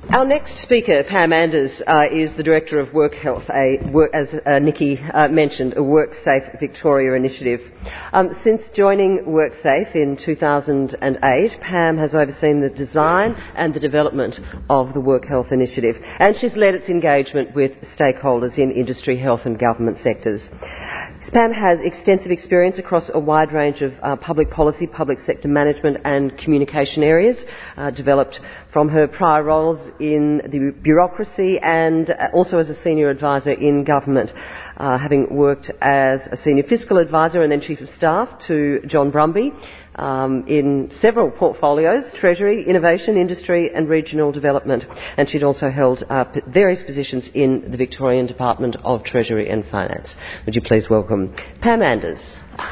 Our next speaker, Pam Anders, is the Director of Work Health, as Nikki mentioned, a WorkSafe Victoria initiative. Since joining WorkSafe in 2008, Pam has overseen the design and the development of the Work Health initiative, and she's led its engagement with stakeholders in industry, health and government sectors. Pam has extensive experience across a wide range of public policy, public sector management and communication areas, developed from her prior roles in the bureaucracy and also as a senior advisor in government, having worked as a senior fiscal advisor and then chief of staff to John Brumby in several portfolios: Treasury, Innovation, Industry and Regional Development. And she'd also held various positions in the Victorian Department of Treasury and Finance. Would you please welcome Pam Anders.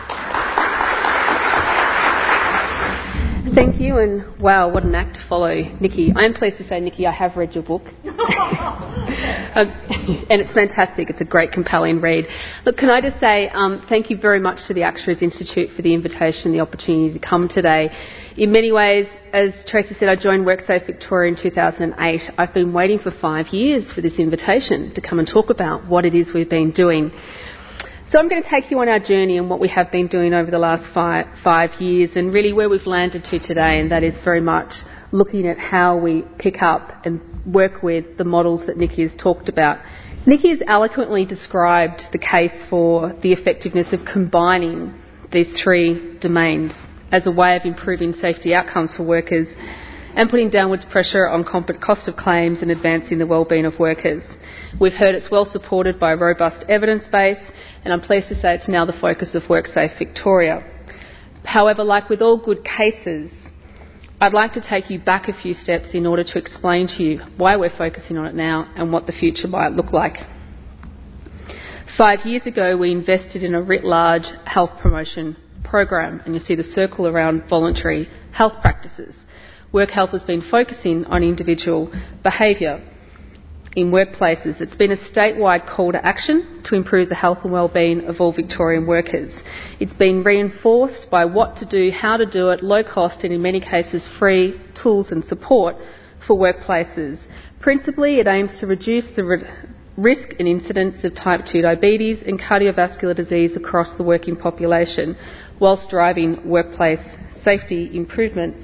Thank you, and wow, what an act to follow, Nikki. I am pleased to say, Nikki, I have read your book. And it's fantastic. It's a great, compelling read. Look, can I just say thank you very much to the Actuaries Institute for the invitation, the opportunity to come today. In many ways, as Tracy said, I joined WorkSafe Victoria in 2008. I've been waiting for 5 years for this invitation to come and talk about what it is we've been doing. So I'm going to take you on our journey and what we have been doing over the last five years and really where we've landed to today, and that is very much looking at how we pick up and work with the models that Nikki has talked about. Nikki has eloquently described the case for the effectiveness of combining these three domains as a way of improving safety outcomes for workers and putting downwards pressure on cost of claims and advancing the wellbeing of workers. We've heard it's well supported by a robust evidence base, and I'm pleased to say it's now the focus of WorkSafe Victoria. However, like with all good cases, I'd like to take you back a few steps in order to explain to you why we're focusing on it now and what the future might look like. 5 years ago, we invested in a writ large health promotion program, and you see the circle around voluntary health practices. Work Health has been focusing on individual behaviour in workplaces. It's been a statewide call to action to improve the health and wellbeing of all Victorian workers. It's been reinforced by what to do, how to do it, low cost and in many cases free tools and support for workplaces. Principally, it aims to reduce the risk and incidence of type 2 diabetes and cardiovascular disease across the working population, whilst driving workplace safety improvements.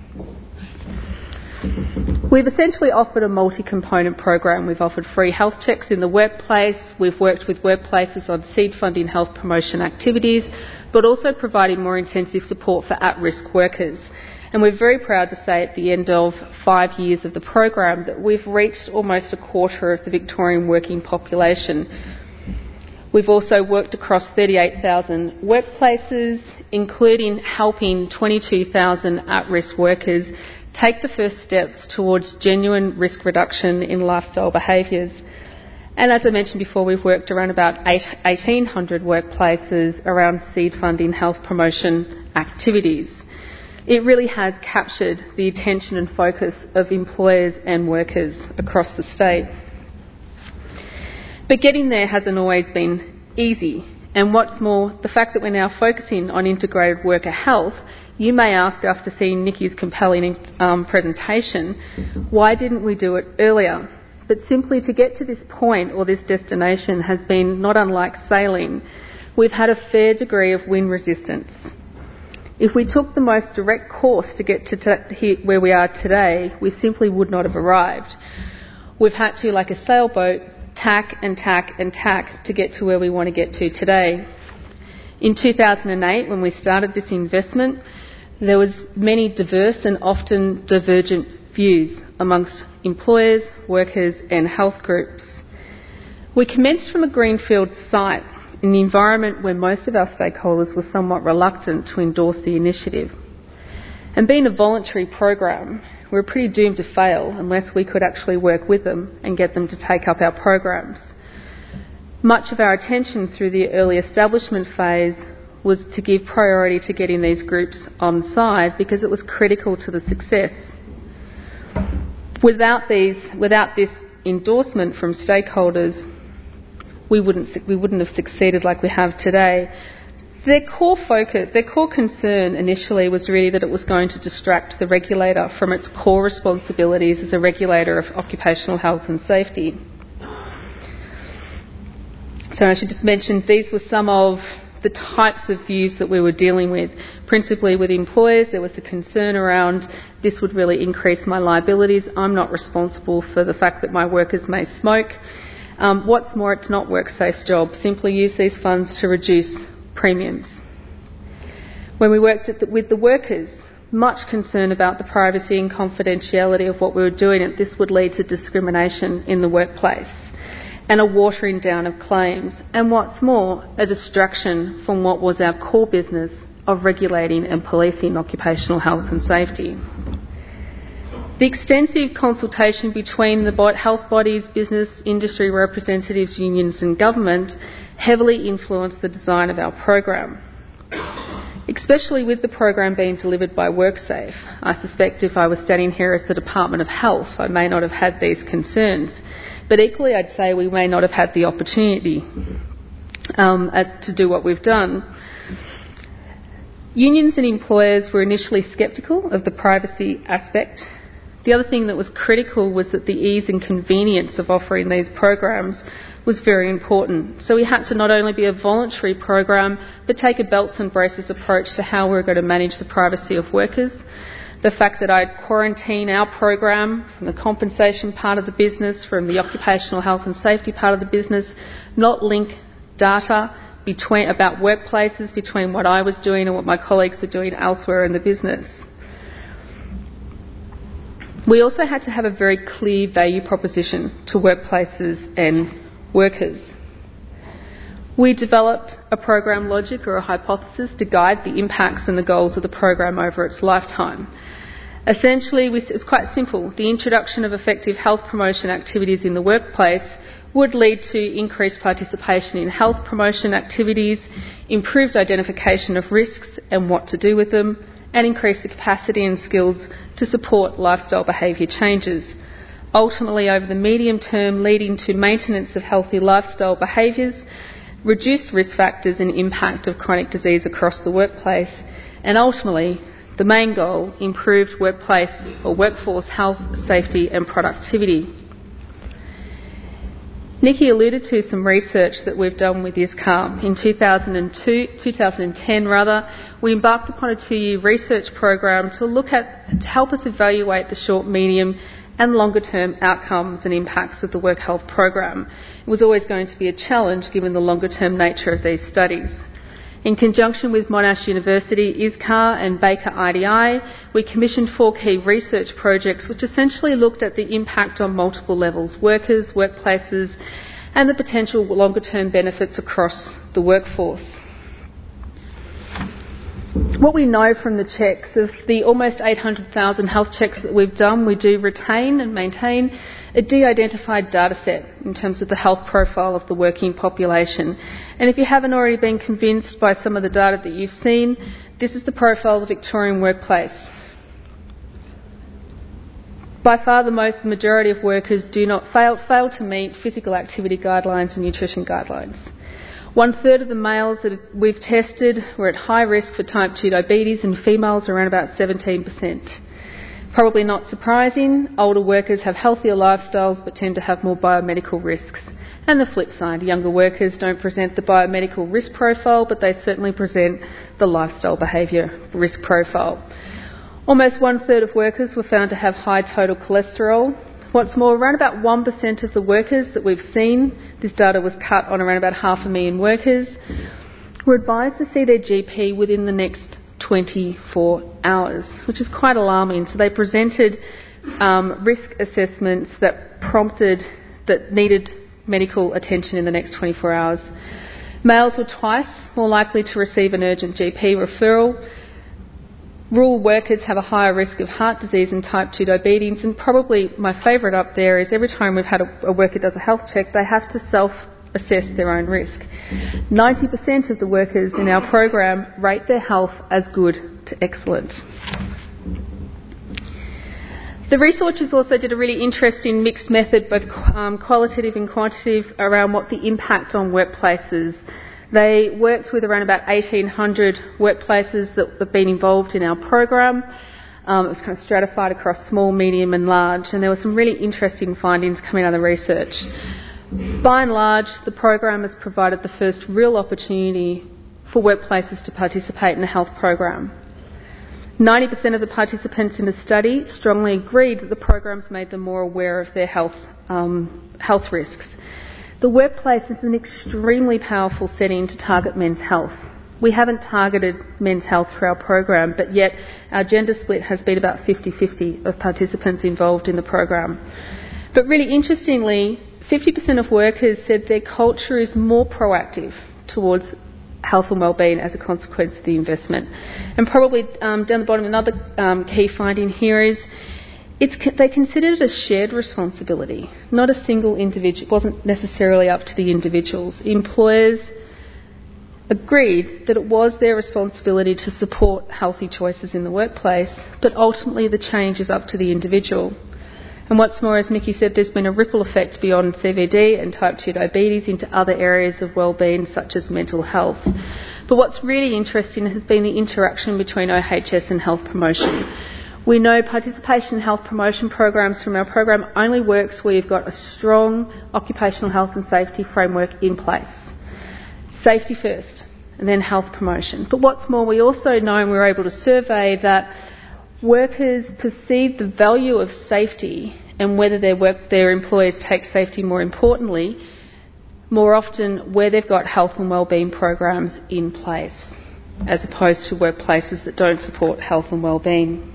We've essentially offered a multi-component program. We've offered free health checks in the workplace. We've worked with workplaces on seed funding health promotion activities, but also providing more intensive support for at-risk workers. And we're very proud to say at the end of 5 years of the program that we've reached almost a quarter of the Victorian working population. We've also worked across 38,000 workplaces, including helping 22,000 at-risk workers take the first steps towards genuine risk reduction in lifestyle behaviours. And as I mentioned before, we've worked around about 1,800 workplaces around seed funding health promotion activities. It really has captured the attention and focus of employers and workers across the state. But getting there hasn't always been easy. And what's more, the fact that we're now focusing on integrated worker health, you may ask, after seeing Nikki's compelling presentation, why didn't we do it earlier? But simply to get to this point or this destination has been not unlike sailing. We've had a fair degree of wind resistance. If we took the most direct course to get to where we are today, we simply would not have arrived. We've had to, like a sailboat, tack and tack and tack to get to where we want to get to today. In 2008, when we started this investment, there was many diverse and often divergent views amongst employers, workers and health groups. We commenced from a greenfield site in the environment where most of our stakeholders were somewhat reluctant to endorse the initiative. And being a voluntary program, we were pretty doomed to fail unless we could actually work with them and get them to take up our programs. Much of our attention through the early establishment phase was to give priority to getting these groups on side because it was critical to the success. Without this endorsement from stakeholders, we wouldn't have succeeded like we have today. Their core focus, their core concern initially was really that it was going to distract the regulator from its core responsibilities as a regulator of occupational health and safety. So I should just mention these were some of the types of views that we were dealing with. Principally with employers, there was the concern around this would really increase my liabilities. I'm not responsible for the fact that my workers may smoke. What's more, it's not WorkSafe's job. Simply use these funds to reduce premiums. When we worked with the workers, much concern about the privacy and confidentiality of what we were doing, and this would lead to discrimination in the workplace and a watering down of claims, and what's more, a distraction from what was our core business of regulating and policing occupational health and safety. The extensive consultation between the health bodies, business, industry representatives, unions and government heavily influenced the design of our program. Especially with the program being delivered by WorkSafe, I suspect if I was standing here as the Department of Health, I may not have had these concerns. But equally, I'd say we may not have had the opportunity to do what we've done. Unions and employers were initially sceptical of the privacy aspect. The other thing that was critical was that the ease and convenience of offering these programs was very important. So we had to not only be a voluntary program, but take a belts and braces approach to how we were going to manage the privacy of workers. The fact that I'd quarantine our program from the compensation part of the business, from the occupational health and safety part of the business, not link data about workplaces between what I was doing and what my colleagues are doing elsewhere in the business. We also had to have a very clear value proposition to workplaces and workers. We developed a program logic or a hypothesis to guide the impacts and the goals of the program over its lifetime. Essentially, it's quite simple. The introduction of effective health promotion activities in the workplace would lead to increased participation in health promotion activities, improved identification of risks and what to do with them, and increase the capacity and skills to support lifestyle behaviour changes. Ultimately, over the medium term, leading to maintenance of healthy lifestyle behaviours, reduced risk factors and impact of chronic disease across the workplace, and ultimately, the main goal, improved workplace or workforce health, safety and productivity. Nikki alluded to some research that we've done with ISCAR. In 2010, we embarked upon a 2-year research program to help us evaluate the short, medium and longer term outcomes and impacts of the work health program. It was always going to be a challenge given the longer term nature of these studies. In conjunction with Monash University, ISCAR and Baker IDI, we commissioned 4 key research projects which essentially looked at the impact on multiple levels, workers, workplaces and the potential longer term benefits across the workforce. What we know from the checks, of the almost 800,000 health checks that we've done, we do retain and maintain a de-identified data set in terms of the health profile of the working population. And if you haven't already been convinced by some of the data that you've seen, this is the profile of the Victorian workplace. By far the majority of workers do not fail to meet physical activity guidelines and nutrition guidelines. 1/3 of the males that we've tested were at high risk for type 2 diabetes, and females around about 17%. Probably not surprising, older workers have healthier lifestyles but tend to have more biomedical risks. And the flip side, younger workers don't present the biomedical risk profile, but they certainly present the lifestyle behaviour risk profile. Almost 1/3 of workers were found to have high total cholesterol. What's more, around about 1% of the workers that we've seen, this data was cut on around about 500,000 workers, were advised to see their GP within the next 24 hours, which is quite alarming. So they presented risk assessments that needed medical attention in the next 24 hours. Males were twice more likely to receive an urgent GP referral. Rural workers have a higher risk of heart disease and type 2 diabetes, and probably my favourite up there is every time we've had a worker does a health check, they have to self-assess their own risk. 90% of the workers in our program rate their health as good to excellent. The researchers also did a really interesting mixed method, both qualitative and quantitative, around what the impact on workplaces They worked with around about 1,800 workplaces that have been involved in our program. It was kind of stratified across small, medium and large, and there were some really interesting findings coming out of the research. By and large, the program has provided the first real opportunity for workplaces to participate in the health program. 90% of the participants in the study strongly agreed that the program's made them more aware of their health risks. The workplace is an extremely powerful setting to target men's health. We haven't targeted men's health through our program, but yet our gender split has been about 50-50 of participants involved in the program. But really interestingly, 50% of workers said their culture is more proactive towards health and wellbeing as a consequence of the investment. And probably down the bottom, another key finding here is they considered it a shared responsibility, not a single individual. It wasn't necessarily up to the individuals. Employers agreed that it was their responsibility to support healthy choices in the workplace, but ultimately the change is up to the individual. And what's more, as Nikki said, there's been a ripple effect beyond CVD and type 2 diabetes into other areas of wellbeing such as mental health. But what's really interesting has been the interaction between OHS and health promotion. We know participation in health promotion programs from our program only works where you've got a strong occupational health and safety framework in place. Safety first, and then health promotion. But what's more, we also know, and we were able to survey, that workers perceive the value of safety and whether their employers take safety more importantly, more often where they've got health and wellbeing programs in place, as opposed to workplaces that don't support health and wellbeing.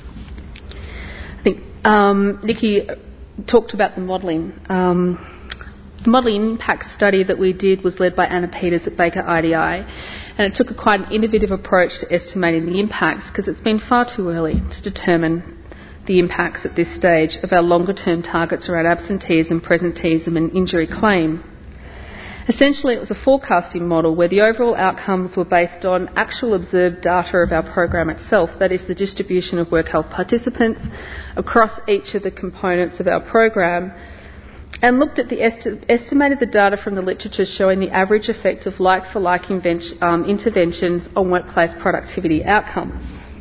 I think Nikki talked about the modelling. The modelling impact study that we did was led by Anna Peters at Baker IDI, and it took quite an innovative approach to estimating the impacts because it's been far too early to determine the impacts at this stage of our longer-term targets around absenteeism, presenteeism and injury claim. Essentially, it was a forecasting model where the overall outcomes were based on actual observed data of our program itself, that is the distribution of work health participants across each of the components of our program, and looked at estimated the data from the literature showing the average effect of like-for-like interventions on workplace productivity outcomes.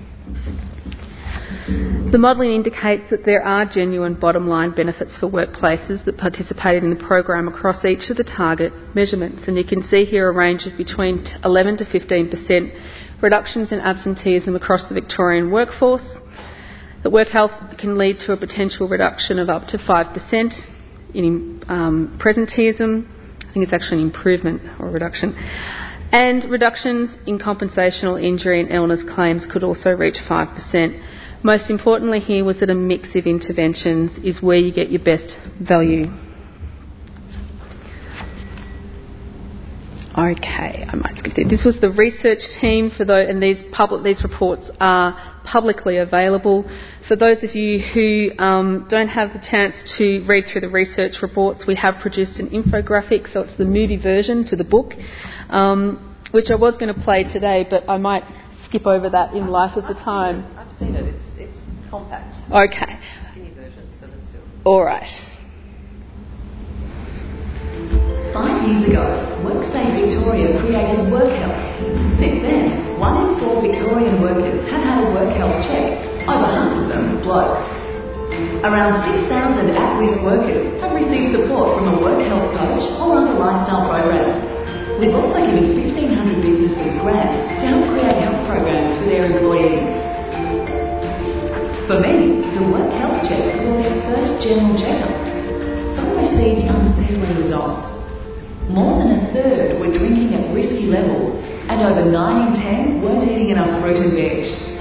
The modelling indicates that there are genuine bottom-line benefits for workplaces that participated in the program across each of the target measurements, and you can see here a range of between 11 to 15% reductions in absenteeism across the Victorian workforce. That work health can lead to a potential reduction of up to 5% in presenteeism. I think it's actually an improvement or a reduction. And reductions in compensational injury and illness claims could also reach 5%. Most importantly here was that a mix of interventions is where you get your best value. Okay, I might skip this. This was the research team for those, and these reports are publicly available. For those of you who don't have the chance to read through the research reports, we have produced an infographic, so it's the movie version to the book, which I was going to play today, but I might skip over that in light of the time. I've seen it. It's compact. Okay. Skinny version, so let's do it. All right. 5 years ago, WorkSafe Victoria created Work Health. Since then, 1 in 4 Victorian workers have had a work health check, over half of them blokes. Around 6,000 at-risk workers have received support from a work health coach or other lifestyle program. We've also given 1,500 businesses grants to help create health programs for their employees. For many, the work health check was their first general checkup. Some received unsettling results. More than a third were drinking at risky levels, and over 9 in 10 weren't eating enough fruit and veg.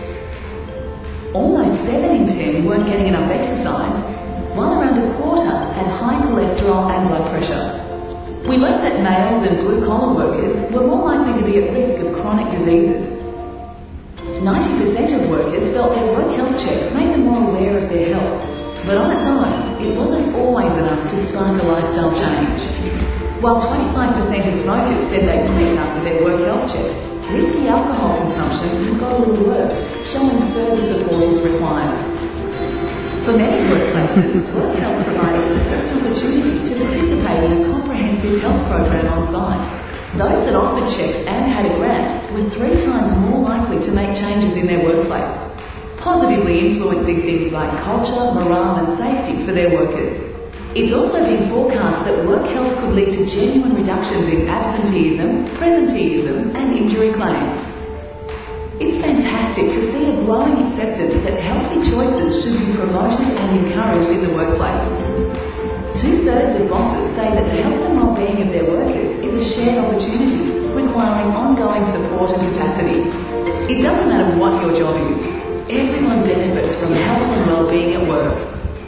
Almost 7 in 10 weren't getting enough exercise, while around a quarter had high cholesterol and blood pressure. We learned that males and blue-collar workers were more likely to be at risk of chronic diseases. 90% of workers felt their work health check made them more aware of their health, but on its own, it wasn't always enough to spark a lifestyle change. While 25% of smokers said they quit after their work health check, risky alcohol consumption had got a little worse, showing further support is required. For many workplaces, work health provided the first opportunity to participate in a comprehensive health program on site. Those that offered cheques and had a grant were 3 times more likely to make changes in their workplace, positively influencing things like culture, morale and safety for their workers. It's also been forecast that work health could lead to genuine reductions in absenteeism, presenteeism and injury claims. It's fantastic to see a growing acceptance that healthy choices should be promoted and encouraged in the workplace. 2/3 of bosses say that the health and well-being of their workers is a shared opportunity, requiring ongoing support and capacity. It doesn't matter what your job is, everyone benefits from health and well-being at work.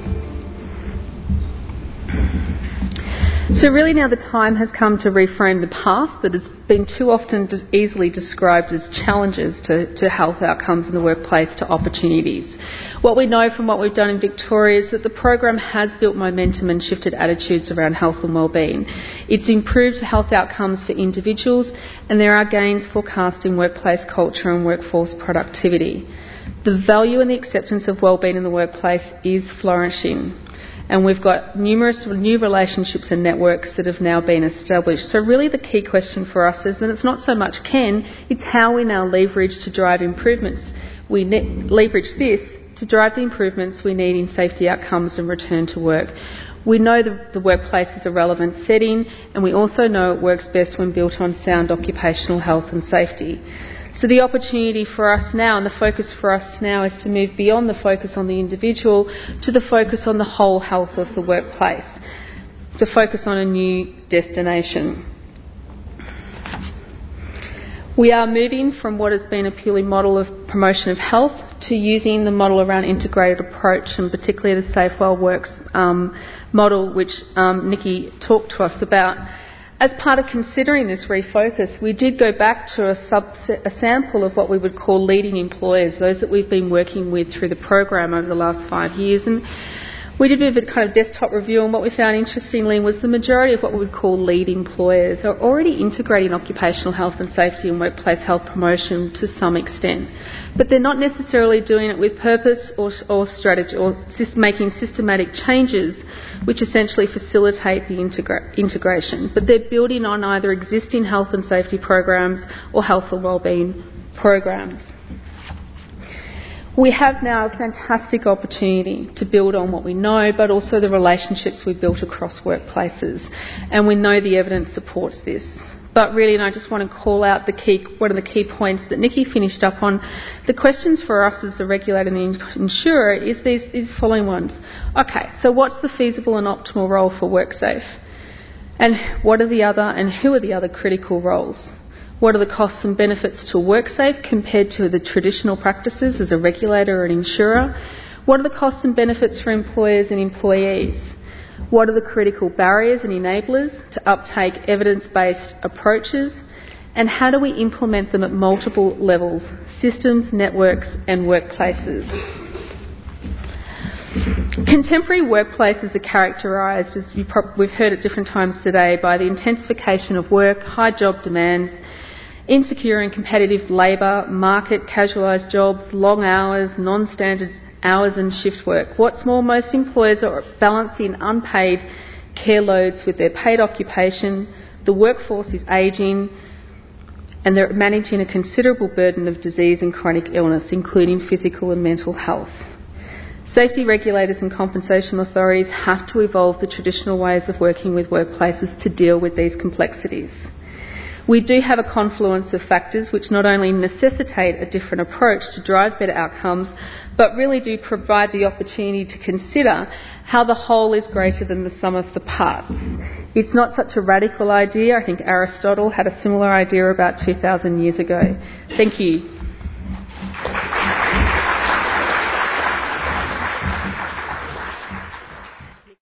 So really now the time has come to reframe the past that has been too often easily described as challenges to health outcomes in the workplace to opportunities. What we know from what we've done in Victoria is that the program has built momentum and shifted attitudes around health and wellbeing. It's improved health outcomes for individuals and there are gains forecast in workplace culture and workforce productivity. The value and the acceptance of wellbeing in the workplace is flourishing. And we've got numerous new relationships and networks that have now been established. So really the key question for us is, and it's not so much can, it's how we now leverage to drive improvements. We leverage this to drive the improvements we need in safety outcomes and return to work. We know the workplace is a relevant setting, and we also know it works best when built on sound occupational health and safety. So the opportunity for us now and the focus for us now is to move beyond the focus on the individual to the focus on the whole health of the workplace, to focus on a new destination. We are moving from what has been a purely model of promotion of health to using the model around integrated approach, and particularly the Safe Well Works model, which Nikki talked to us about. As part of considering this refocus, we did go back to a sample of what we would call leading employers, those that we've been working with through the program over the last 5 years. And we did a bit of a kind of desktop review, and what we found interestingly was the majority of what we would call lead employers are already integrating occupational health and safety and workplace health promotion to some extent. But they're not necessarily doing it with purpose or strategy or making systematic changes which essentially facilitate the integration. But they're building on either existing health and safety programs or health and wellbeing programs. We have now a fantastic opportunity to build on what we know, but also the relationships we've built across workplaces. And we know the evidence supports this. But really, and I just want to call out one of the key points that Nikki finished up on, the questions for us as the regulator and the insurer is these following ones. Okay, so what's the feasible and optimal role for WorkSafe? And who are the other critical roles? What are the costs and benefits to WorkSafe compared to the traditional practices as a regulator or an insurer? What are the costs and benefits for employers and employees? What are the critical barriers and enablers to uptake evidence-based approaches? And how do we implement them at multiple levels, systems, networks and workplaces? Contemporary workplaces are characterised, as we've heard at different times today, by the intensification of work, high job demands, insecure and competitive labour, market, casualised jobs, long hours, non-standard hours and shift work. What's more, most employers are balancing unpaid care loads with their paid occupation, the workforce is ageing, and they're managing a considerable burden of disease and chronic illness, including physical and mental health. Safety regulators and compensation authorities have to evolve the traditional ways of working with workplaces to deal with these complexities. We do have a confluence of factors which not only necessitate a different approach to drive better outcomes, but really do provide the opportunity to consider how the whole is greater than the sum of the parts. It's not such a radical idea. I think Aristotle had a similar idea about 2,000 years ago. Thank you.